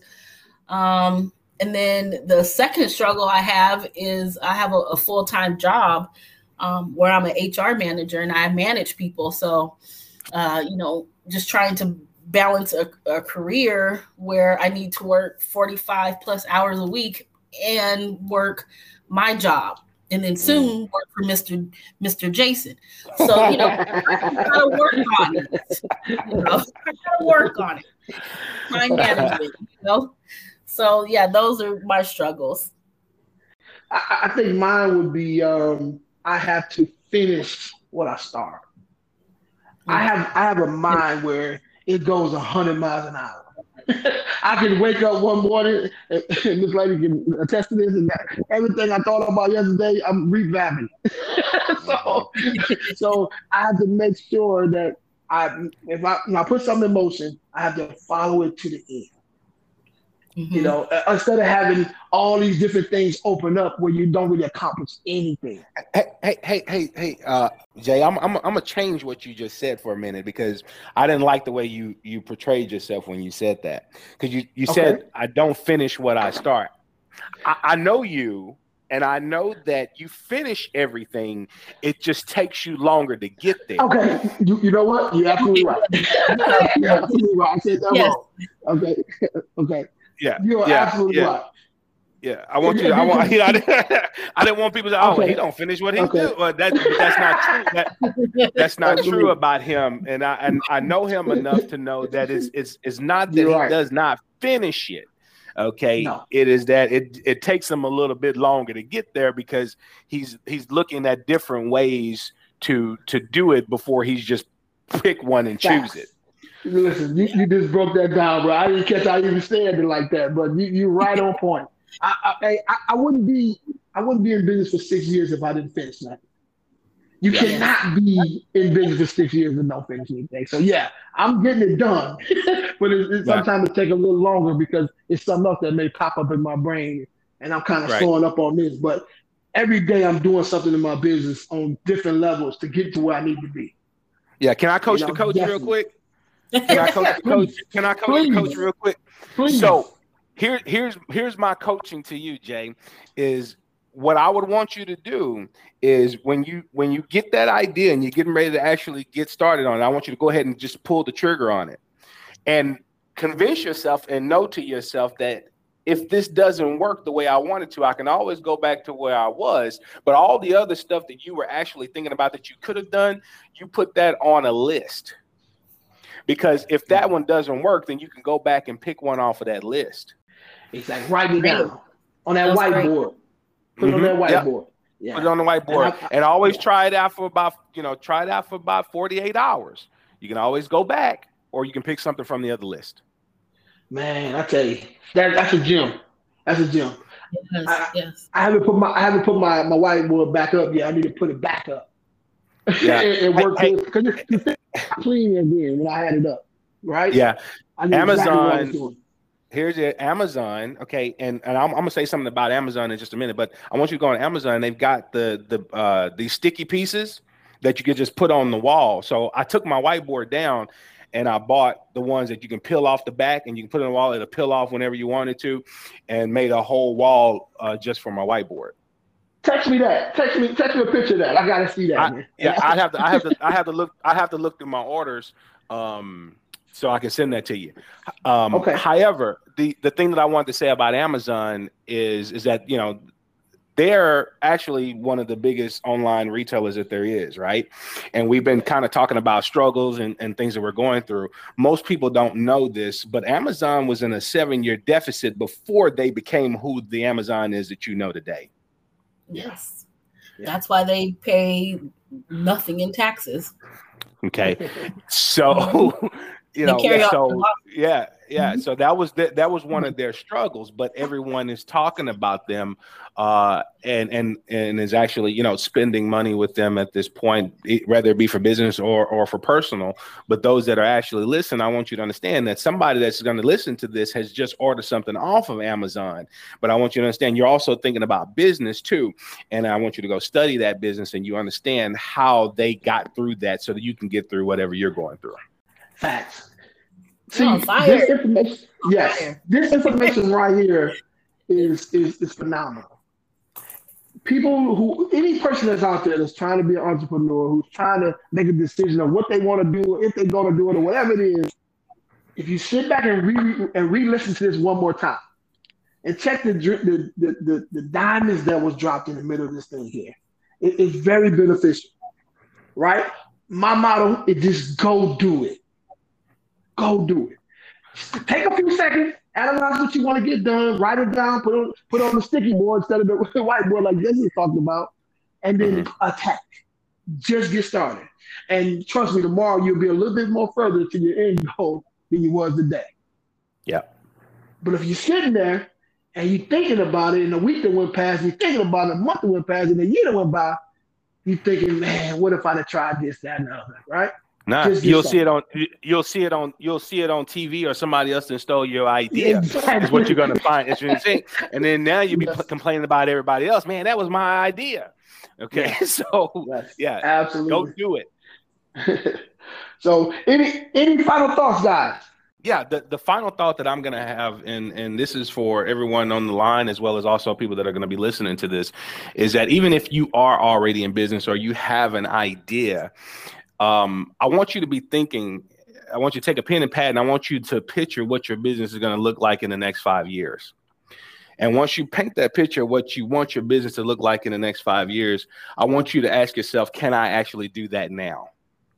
Um, and then the second struggle I have is I have a, a full-time job um, where I'm an H R manager and I manage people. So, uh, you know, just trying to balance a, a career where I need to work forty-five plus hours a week and work my job, and then soon work for Mister Mister Jason. So, you know, I gotta work on it. You know, I gotta work on it. Time management, you know. So yeah, those are my struggles. I, I think mine would be um, I have to finish what I start. I have I have a mind where it goes a hundred miles an hour. I can wake up one morning, and, and this lady can attest to this, and that everything I thought about yesterday, I'm revamping. so, so I have to make sure that I, if I, when I put something in motion, I have to follow it to the end. Mm-hmm. You know, uh, instead of having all these different things open up where you don't really accomplish anything. Hey, hey, hey, hey, hey, uh, Jay, I'm, I'm, I'm gonna change what you just said for a minute, because I didn't like the way you you portrayed yourself when you said that. Because you you okay. said I don't finish what I start. I, I know you, and I know that you finish everything. It just takes you longer to get there. Okay, you, you know what? You're absolutely right. You're absolutely right. I said that yes. wrong. Okay, okay. Yeah, you're yeah, absolutely yeah. right. Yeah, I want you. To, I want. You know, I, didn't, I didn't want people to. Oh, okay. He don't finish what he okay. do. Well, that, that's not true. That, that's not true about him. And I and I know him enough to know that it's it's, it's not that you're he right. does not finish it. Okay, no. It is that it it takes him a little bit longer to get there because he's he's looking at different ways to to do it before he's just pick one and choose it. Listen, you, you just broke that down, bro. I didn't catch how you said it like that, but you you're right on point. I, I I I wouldn't be I wouldn't be in business for six years if I didn't finish nothing. You yeah. cannot be in business for six years and don't finish anything. So yeah, I'm getting it done, but it, it, sometimes it takes a little longer because it's something else that may pop up in my brain, and I'm kind of right. slowing up on this. But every day I'm doing something in my business on different levels to get to where I need to be. Yeah, can I coach you know, the coach definitely. real quick? Can I coach the coach? Can I coach Please. the coach real quick? Please. So here, here's here's my coaching to you, Jay. Is what I would want you to do is when you when you get that idea and you're getting ready to actually get started on it, I want you to go ahead and just pull the trigger on it, and convince yourself and know to yourself that if this doesn't work the way I wanted to, I can always go back to where I was. But all the other stuff that you were actually thinking about that you could have done, you put that on a list. Because if that one doesn't work, then you can go back and pick one off of that list. Exactly. Write it down on that That's whiteboard. Great. Put it mm-hmm. on that whiteboard. Yep. Yeah. Put it on the whiteboard. And, I, and always yeah. try it out for about, you know, try it out for about forty-eight hours. You can always go back, or you can pick something from the other list. Man, I tell you, that that's a gem. That's a gem. Yes, I, yes. I haven't put my I haven't put my, my whiteboard back up yet. I need to put it back up. Yeah. it, it worked hey, because hey. it's clean again when I had it up. Right? Yeah. Amazon. Exactly here's it. Amazon. Okay, and and I'm, I'm gonna say something about Amazon in just a minute, but I want you to go on Amazon. They've got the the uh, these sticky pieces that you could just put on the wall. So I took my whiteboard down. And I bought the ones that you can peel off the back and you can put it on the wall. It'll peel off whenever you wanted to, and made a whole wall uh, just for my whiteboard. Text me that. Text me. Text me a picture of that. I gotta see that. I, man. Yeah, I have to. I have to. I have to look. I have to look through my orders, um, so I can send that to you. Um, okay. However, the the thing that I wanted to say about Amazon is is that you know. They're actually one of the biggest online retailers that there is, right? And we've been kind of talking about struggles and, and things that we're going through. Most people don't know this, but Amazon was in a seven-year deficit before they became who the Amazon is that you know today. Yes. Yeah. That's why they pay nothing in taxes. Okay. So, you know, so yeah, yeah. Mm-hmm. So that was the, that was one of their struggles, but everyone is talking about them uh, and and and is actually, you know, spending money with them at this point, whether it be for business or or for personal. But those that are actually listening, I want you to understand that somebody that's going to listen to this has just ordered something off of Amazon. But I want you to understand you're also thinking about business too, and I want you to go study that business and you understand how they got through that, so that you can get through whatever you're going through. Facts. See, oh, this information, yes, fire. This information right here is, is is phenomenal. People who, any person that's out there that's trying to be an entrepreneur, who's trying to make a decision of what they want to do, if they're going to do it, or whatever it is, if you sit back and re and re-listen to this one more time, and check the the the the, the diamonds that was dropped in the middle of this thing here, it, it's very beneficial, right? My motto is just go do it. Go do it. Just take a few seconds, analyze what you want to get done, write it down, put on put on the sticky board instead of the whiteboard like Jesse talked about, and then mm-hmm. attack. Just get started. And trust me, tomorrow you'll be a little bit more further to your end goal than you was today. Yeah. But if you're sitting there and you're thinking about it, and a week that went past, you're thinking about it, a month that went past, and a year that went by, you're thinking, man, what if I'd have tried this, that, and the other, right? Nah, you'll see it on you'll see it on you'll see it on T V, or somebody else that stole your idea. Exactly. Is what you're gonna find. It's your thing. And then now you'll be yes. complaining about everybody else. Man, that was my idea. Okay, yes. so yes. yeah, absolutely, go do it. So, any any final thoughts, guys? Yeah, the, the final thought that I'm going to have, and, and this is for everyone on the line as well as also people that are going to be listening to this, is that even if you are already in business or you have an idea, um, I want you to be thinking, I want you to take a pen and pad, and I want you to picture what your business is going to look like in the next five years. And once you paint that picture of what you want your business to look like in the next five years, I want you to ask yourself, can I actually do that now?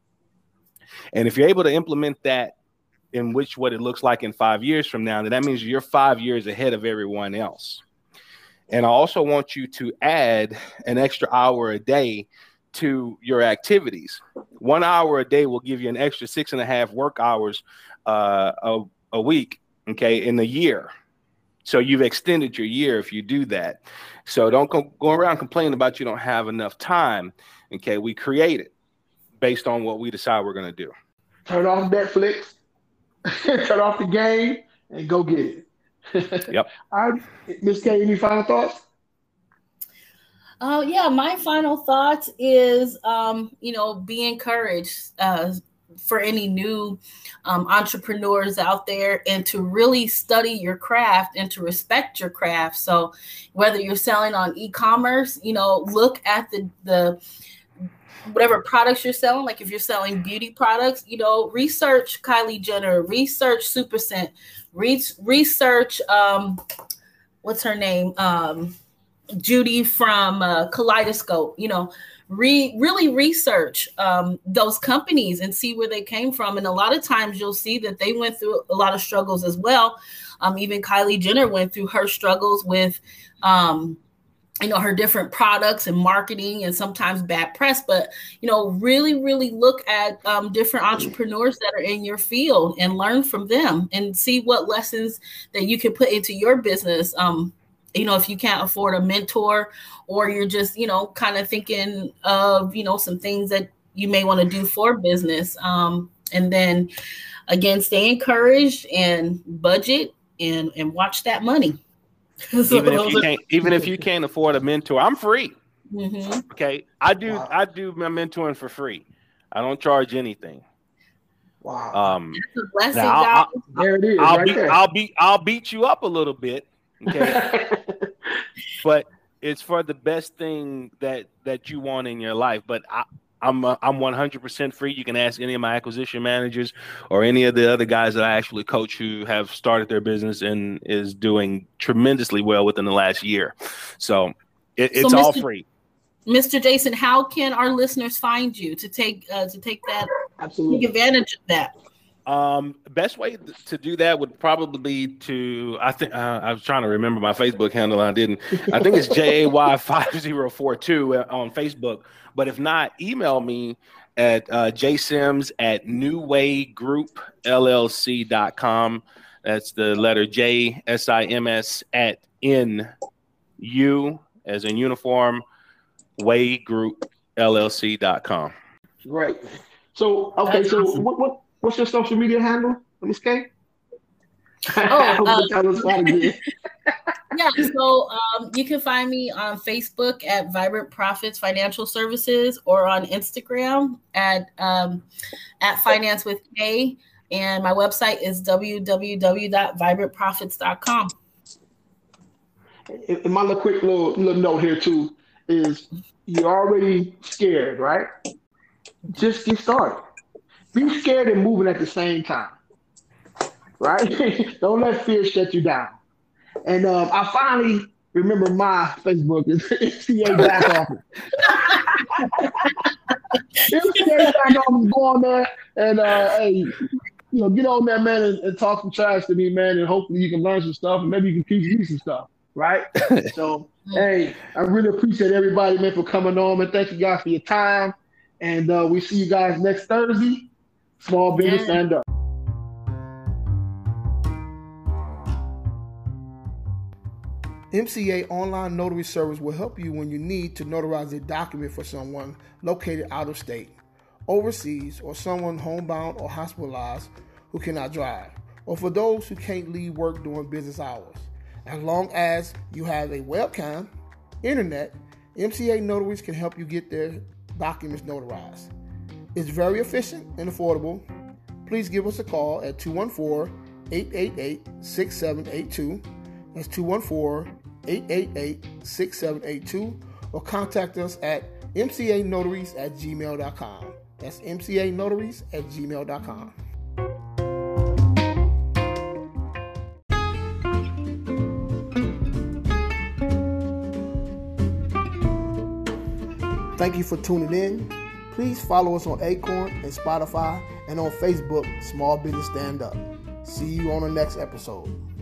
And if you're able to implement that in which what it looks like in five years from now, then that means you're five years ahead of everyone else. And I also want you to add an extra hour a day to your activities. One hour a day will give you an extra six and a half work hours uh, a, a week, okay, in a year. So you've extended your year if you do that. So don't go, go around complaining about you don't have enough time, okay? We create it based on what we decide we're going to do. Turn off Netflix. Turn off the game and go get it. Yep. All right, Miz K, any final thoughts? Oh, uh, yeah. My final thought is, um, you know, be encouraged uh, for any new um, entrepreneurs out there, and to really study your craft and to respect your craft. So whether you're selling on e-commerce, you know, look at the the whatever products you're selling. Like if you're selling beauty products, you know, research Kylie Jenner, research Super Scent, re- research um, what's her name? Um, Judy from uh, Kaleidoscope, you know, re- really research um, those companies and see where they came from. And a lot of times you'll see that they went through a lot of struggles as well. Um, even Kylie Jenner went through her struggles with, um, you know, her different products and marketing and sometimes bad press, but, you know, really, really look at um, different entrepreneurs that are in your field and learn from them and see what lessons that you can put into your business. Um, you know, if you can't afford a mentor or you're just, you know, kind of thinking of, you know, some things that you may want to do for business. Um, and then again, stay encouraged and budget and, and watch that money. So even if you can't, even if you can't afford a mentor, I'm free. Mm-hmm. Okay, I do. Wow. I do my mentoring for free. I don't charge anything. Wow. Um, That's a blessing, now, guys. I'll, there it is. I'll right be. there. I'll be. I'll beat you up a little bit. Okay, but it's for the best thing that that you want in your life. But I. I'm uh, I'm one hundred percent free. You can ask any of my acquisition managers or any of the other guys that I actually coach who have started their business and is doing tremendously well within the last year. So it, it's so all Mister free. Mister Jason, how can our listeners find you to take uh, to take that Absolutely take advantage of that? Um, best way to do that would probably be to, I think, uh, I was trying to remember my Facebook handle. I didn't, I think it's J A Y five zero four two on Facebook, but if not, email me at uh, jsims at new way group L L C dot com. That's the letter J S I M S at N U as in uniform way group L L C dot com. Great. So, okay. That's so awesome. what, what, What's your social media handle, Miz K? Oh, uh, yeah. So um, you can find me on Facebook at Vibrant Profits Financial Services or on Instagram at um, at Finance with K. And my website is w w w dot vibrant profits dot com. And my little quick little, little note here too is you're already scared, right? Just get started. Be scared and moving at the same time, right? Don't let fear shut you down. And um, I finally remember my Facebook is M C A back office. M C A back office, go on there and uh, hey, you know, get on there, man, and, and talk some trash to me, man, and hopefully you can learn some stuff and maybe you can teach me some stuff, right? So, hey, I really appreciate everybody, man, for coming on, man. Thank you guys for your time, and uh, we see you guys next Thursday. Small business stand up. M C A Online Notary Service will help you when you need to notarize a document for someone located out of state, overseas, or someone homebound or hospitalized who cannot drive, or for those who can't leave work during business hours. As long as you have a webcam, internet, M C A Notaries can help you get their documents notarized. It's very efficient and affordable. Please give us a call at two one four, eight eight eight, six seven eight two. That's two one four, eight eight eight, six seven eight two. Or contact us at m c a notaries at gmail dot com. That's m c a notaries at gmail dot com. Thank you for tuning in. Please follow us on Acorn and Spotify and on Facebook, Small Business Stand Up. See you on the next episode.